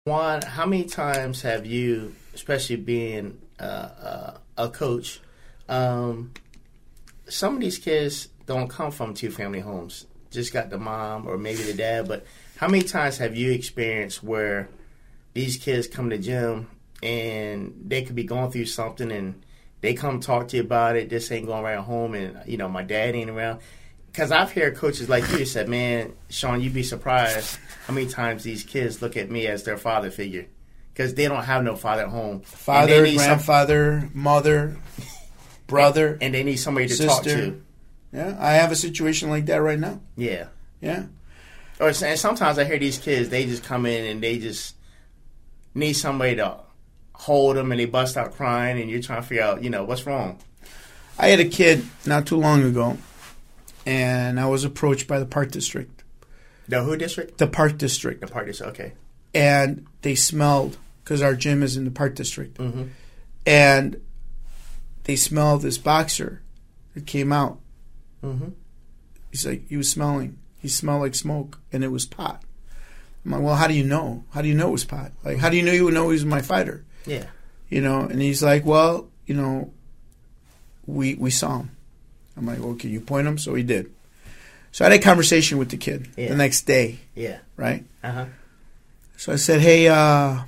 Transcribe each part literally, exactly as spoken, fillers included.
Juan, how many times have you, especially being uh, uh, a coach, um, some of these kids don't come from two-family homes, just got the mom or maybe the dad, but how many times have you experienced where these kids come to the gym and they could be going through something and they come talk to you about it, this ain't going right at home, and, you know, my dad ain't around? Because I've heard coaches like you said, man, Sean, you'd be surprised how many times these kids look at me as their father figure because they don't have no father at home. Father, grandfather, some, mother, brother, and, and they need somebody to sister. talk to. Yeah, I have a situation like that right now. Yeah. Yeah. Or and sometimes I hear these kids, they just come in and they just need somebody to hold them and they bust out crying and you're trying to figure out, you know, what's wrong. I had a kid not too long ago, and I was approached by the Park District. The who district? The Park District. The Park District, okay. And they smelled, because our gym is in the Park District, mm-hmm. and they smelled this boxer that came out. Mm-hmm. He's like, he was smelling. He smelled like smoke, and it was pot. I'm like, well, how do you know? How do you know it was pot? Like, how do you know you would know he was my fighter? Yeah. You know, and he's like, well, you know, we we saw him. I'm like, well, can you point him? So he did. So I had a conversation with the kid yeah. the next day. Yeah. Right? Uh-huh. So I said, hey, uh,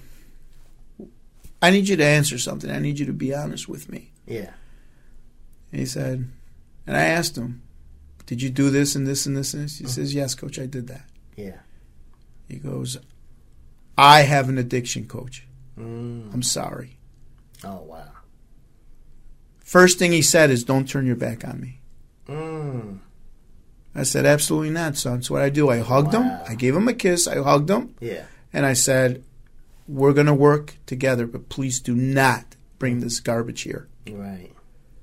I need you to answer something. I need you to be honest with me. Yeah. And he said, and I asked him, did you do this and this and this and this? He mm-hmm. says, yes, coach, I did that. Yeah. He goes, I have an addiction, coach. Mm. I'm sorry. Oh, wow. First thing he said is, don't turn your back on me. Mm. I said, absolutely not, son. So what I do, I hugged wow. him. I gave him a kiss. I hugged him. Yeah. And I said, we're going to work together, but please do not bring this garbage here. Right.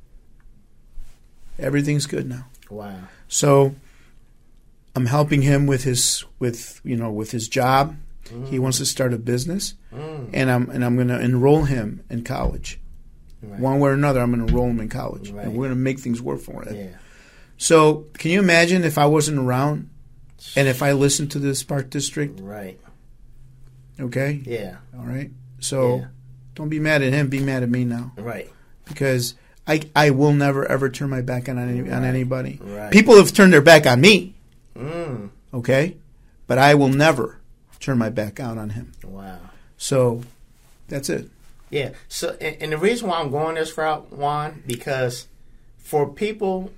Everything's good now. Wow. So I'm helping him with his with you know with his job. Mm. He wants to start a business, mm. and I'm and I'm going to enroll him in college. Right. One way or another, I'm going to enroll him in college, right. and we're going to make things work for him. Yeah. So can you imagine if I wasn't around, and if I listened to this Park District? Right. Okay. Yeah. All right. So yeah. don't be mad at him. Be mad at me now. Right. Because I I will never ever turn my back on any, right. on anybody. Right. People have turned their back on me. Mm. Okay, but I will never turn my back out on him. Wow. So that's it. Yeah. So and, and the reason why I'm going this route, Juan, because for people,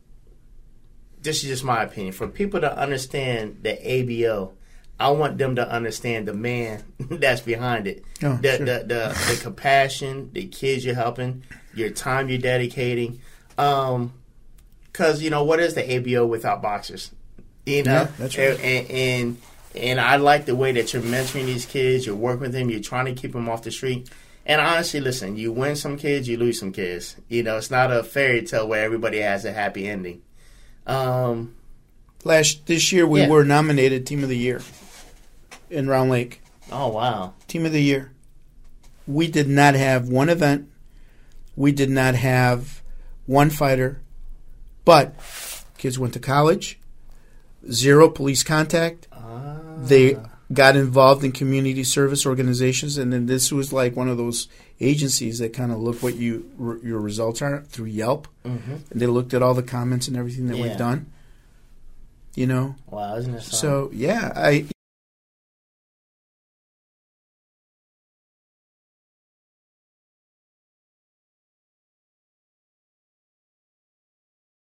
this is just my opinion. For people to understand the A B O, I want them to understand the man that's behind it. Oh, the, sure. the, the the compassion, the kids you're helping, your time you're dedicating. Um, because you know what is the A B O without boxers? You know, yeah, that's right. and, and and I like the way that you're mentoring these kids. You're working with them. You're trying to keep them off the street. And honestly, listen, you win some kids, you lose some kids. You know, it's not a fairy tale where everybody has a happy ending. Um, Last this year, we yeah. were nominated Team of the Year in Round Lake. Oh wow! Team of the Year. We did not have one event. We did not have one fighter, but kids went to college. Zero police contact. Ah. They got involved in community service organizations, and then this was like one of those agencies that kind of look what you r- your results are through Yelp. Mm-hmm. And they looked at all the comments and everything that yeah. we've done. You know. Wow, isn't it something? So yeah, I.